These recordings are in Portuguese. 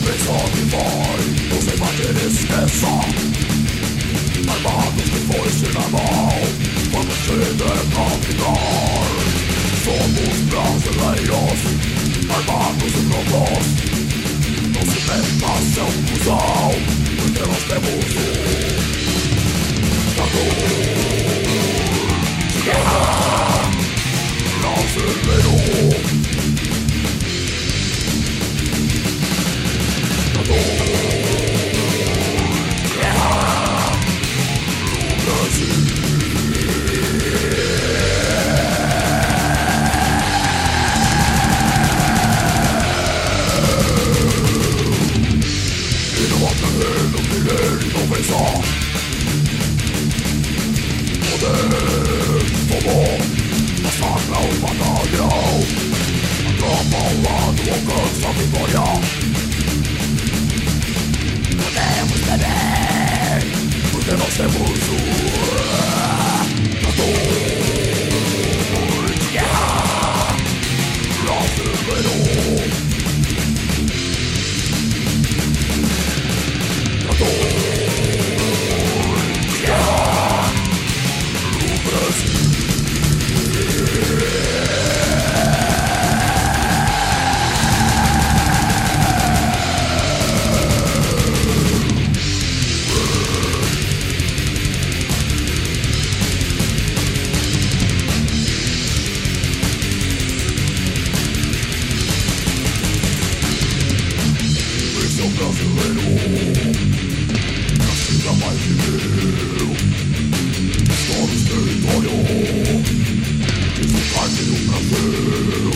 pensa que vai, não se bater e esqueça. Armados de foice na mão, vamos te decapitar. Somos brasileiros, armados e prontos. Não se meta seu fusão, porque nós temos ditador de guerra brasileiro. Alcança a vitória. Podemos beber, porque nós temos o ditador de guerra brasileiro. Ditador de guerra no Brasil. Brasileiro, nascida mais de mil histórias, território, isso parte do Brasil.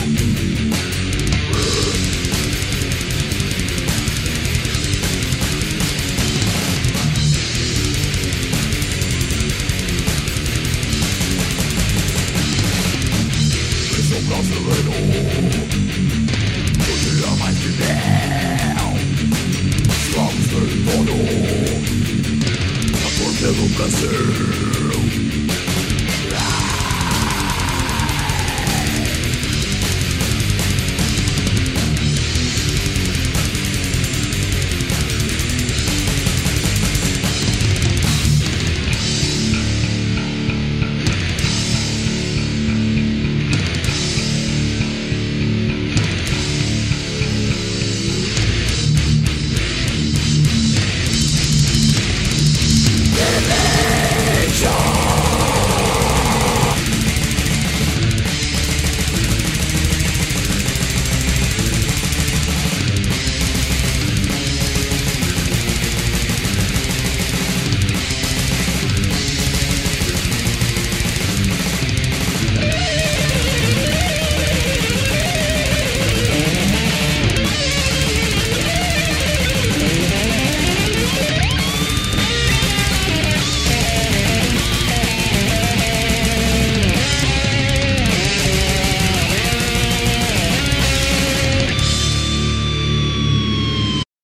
Esse é o brasileiro, o dia mais de mil território, a cor pelo Brasil.